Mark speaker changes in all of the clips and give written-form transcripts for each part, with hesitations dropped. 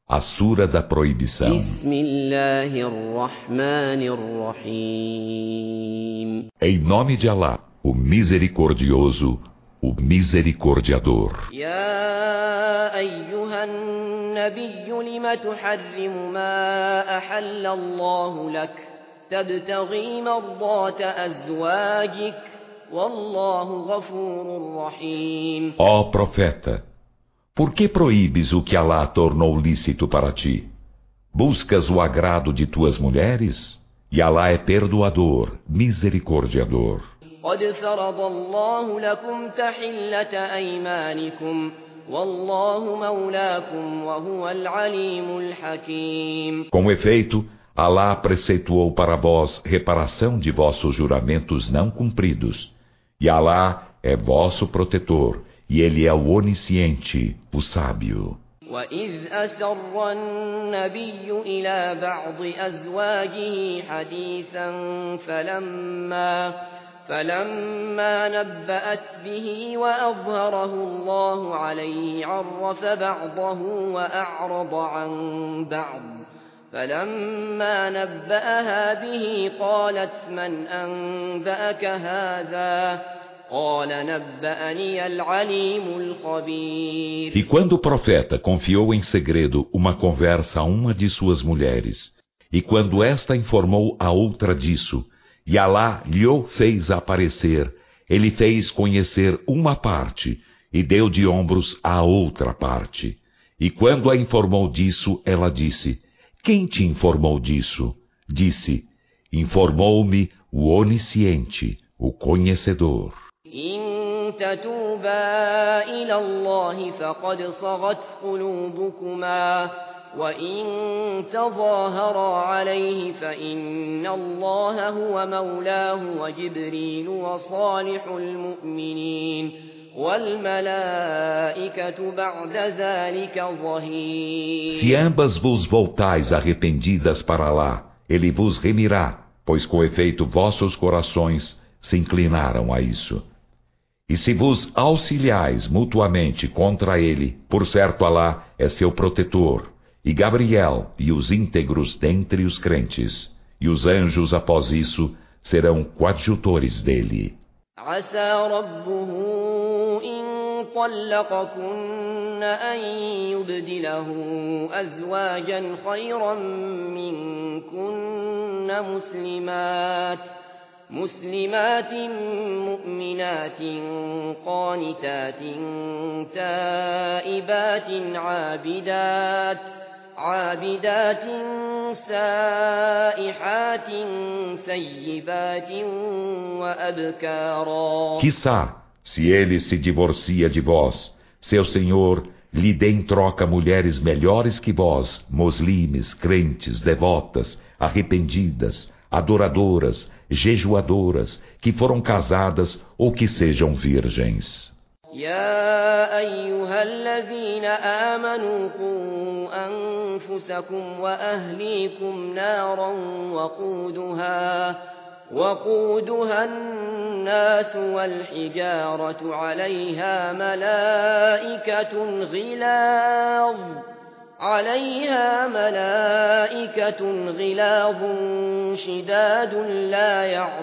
Speaker 1: A Sura da Proibição. Em nome de Alá, o Misericordioso, o Misericordiador.
Speaker 2: Ya ayyuhan nabiyyu lima tuharrimu ma ahalla Allahu lak tabtaghi mardata azwajik wallahu ghafurur rahim.
Speaker 1: Ó profeta, por que proíbes o que Alá tornou lícito para ti? Buscas o agrado de tuas mulheres? E Alá é perdoador, misericordiador.
Speaker 2: قد فرض الله لكم تحلة أيمانكم والله مولاكم وهو العليم الحكيم.
Speaker 1: Com efeito, Alá preceituou para vós reparação de vossos juramentos não cumpridos. E Alá é vosso protetor, e Ele é o onisciente, o sábio.
Speaker 2: وَإِذْ أَسَرَّ النَّبِيُّ إِلَى بَعْضِ أَزْوَاجِهِ حَدِيثًا فلما نبأت به وأظهره الله عليه عرف بعضه وأعرض عن بعض فلما نبأها به قالت من أنبأك هذا قال نبأني العليم الخبير.
Speaker 1: E quando o profeta confiou em segredo uma conversa a uma de suas mulheres, e quando esta informou a outra disso, e Alá lhe o fez aparecer, ele fez conhecer uma parte, e deu de ombros à outra parte. E quando a informou disso, ela disse, quem te informou disso? Disse, informou-me o onisciente, o conhecedor.
Speaker 2: إن تتوبا إلى الله فقد صغت قلوبكما وإن تظاهرا عليه فإن الله هو مولاه وجبريل وصالح المؤمنين والملائكة بعد ذلك ظهير.
Speaker 1: Se ambas vos voltais arrependidas para lá, ele vos remirá, pois com efeito vossos corações se inclinaram a isso. E se vos auxiliais mutuamente contra ele, por certo Alá é seu protetor, e Gabriel e os íntegros dentre os crentes, e os anjos após isso serão coadjutores dele.
Speaker 2: عسى ربه إن طلقكن أن يبدله أزواجا خيرا منكن مسلمات مؤمنات قانتات تائبات عابدات سائحات ثيبات وأبكارا.
Speaker 1: Quiçá, se ele se divorcia de vós, seu Senhor lhe dê em troca mulheres melhores que vós, moslimes, crentes, devotas, arrependidas, adoradoras, jejuadoras, que foram casadas ou que sejam virgens.
Speaker 2: يا أيها الذين آمنوا قوا أنفسكم وأهليكم نارا وقودها الناس والحجارة عليها ملائكة غلاظ شداد لا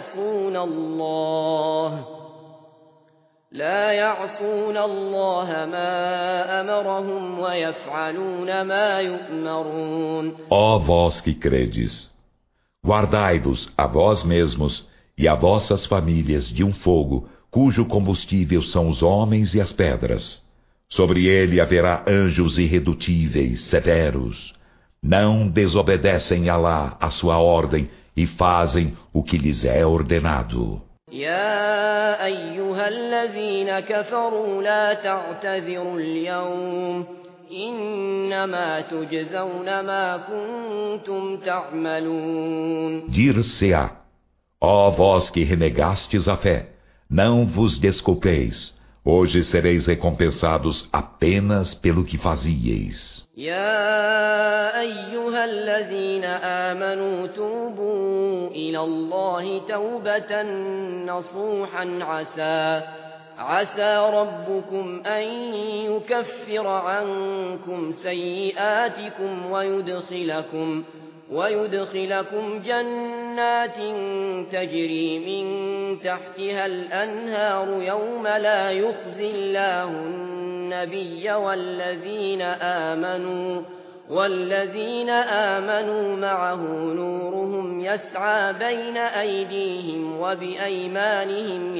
Speaker 2: يعصون الله ما أمرهم ويفعلون ما يؤمرون.
Speaker 1: Ó vós que credes, guardai-vos a vós mesmos e a vossas famílias de um fogo, cujo combustível são os homens e as pedras. Sobre ele haverá anjos irredutíveis, severos. Não desobedecem a Alá a sua ordem e fazem o que lhes é ordenado.
Speaker 2: يا أيها الذين كفروا لا تعتذروا اليوم إنما تجزون ما كنتم تعملون.
Speaker 1: Dir-se-á, ó vós que renegastes a fé, não vos desculpeis, hoje sereis recompensados apenas pelo que fazieis.
Speaker 2: يا أيها الذين آمنوا توبوا إلى الله توبة نصوحا عسى ربكم أن يكفر عنكم سيئاتكم ويدخلكم جنات تجري من تحتها الأنهار يوم لا يخزي الله النبي والذين آمنوا معه نورهم يسعى بين أيديهم وبأيمانهم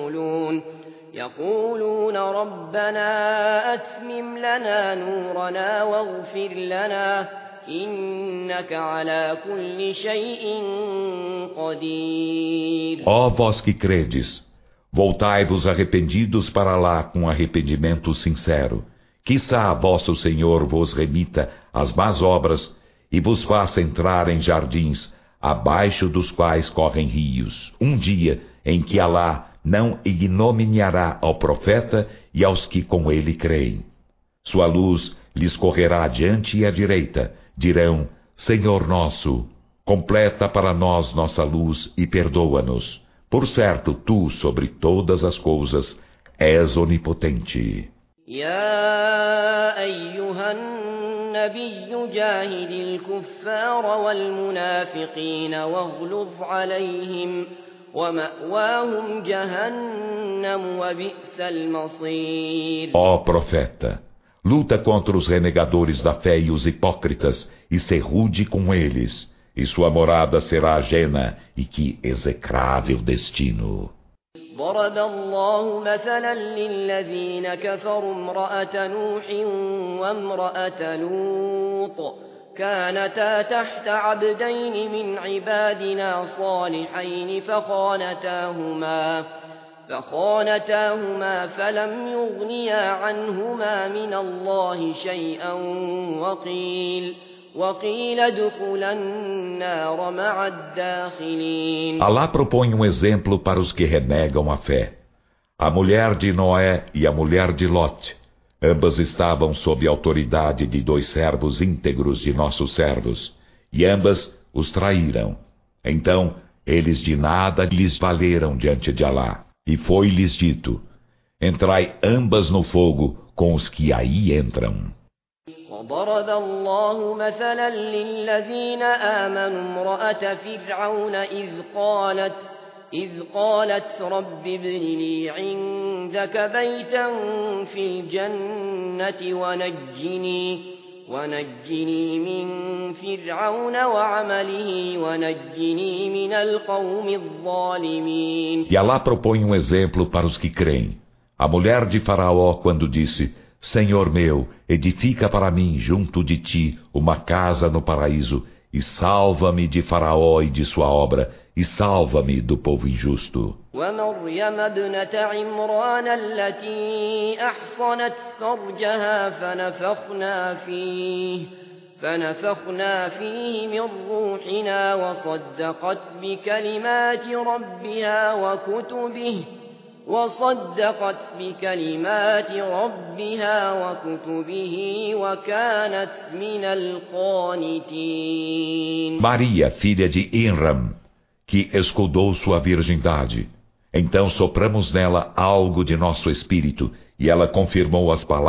Speaker 2: يقولون ربنا أتمم لنا نورنا واغفر لنا إنك على كل شيء قدير.
Speaker 1: Ó vós que credes, voltai-vos arrependidos para lá com arrependimento sincero. Quiçá vosso Senhor vos remita as más obras e vos faça entrar em jardins, abaixo dos quais correm rios, um dia em que Alá não ignominiará ao profeta e aos que com ele creem. Sua luz lhes correrá adiante e à direita. Dirão: Senhor nosso, completa para nós nossa luz e perdoa-nos. Por certo, tu, sobre todas as coisas, és onipotente.
Speaker 2: يا أيها النبي جاهد الكفار والمنافقين واغلظ عليهم ومأواهم جهنم وبئس المصير.
Speaker 1: Ó profeta, luta contra os renegadores da fé e os hipócritas e ser rude com eles, e sua morada será a Jena, e que execrável destino.
Speaker 2: ضرب الله مثلا للذين كفروا امرأة نوح وامرأة لوط كانتا تحت عبدين من عبادنا صالحين فخانتاهما فلم يغنيا عنهما من الله شيئا وقيل ادخلا النار مع الداخلين.
Speaker 1: Alá propõe um exemplo para os que renegam a fé. A mulher de Noé e a mulher de Lot, ambas estavam sob a autoridade de 2 servos íntegros de nossos servos, e ambas os traíram. Então, eles de nada lhes valeram diante de Alá. E foi-lhes dito: entrai ambas no fogo com os que aí entram.
Speaker 2: وضرب الله مثلا للذين آمنوا امرأة فرعون إذ قالت رب ابن لي عندك بيتا في الجنة ونجني من فرعون وعمله ونجني من القوم الظالمين.
Speaker 1: E Alá propõe um exemplo para os que creem. A mulher de Faraó, quando disse: Senhor meu, edifica para mim junto de ti uma casa no paraíso, e salva-me de Faraó e de sua obra, e salva-me do povo injusto.
Speaker 2: ومريم ابنة عمران التي أحصنت فرجها فنفخنا فيه من روحنا وصدقت بكلمات ربها وكتبه وكانت من القانتين.
Speaker 1: Maria, filha de Imran, que escudou sua virgindade. Então sopramos nela algo de nosso espírito, e ela confirmou as palavras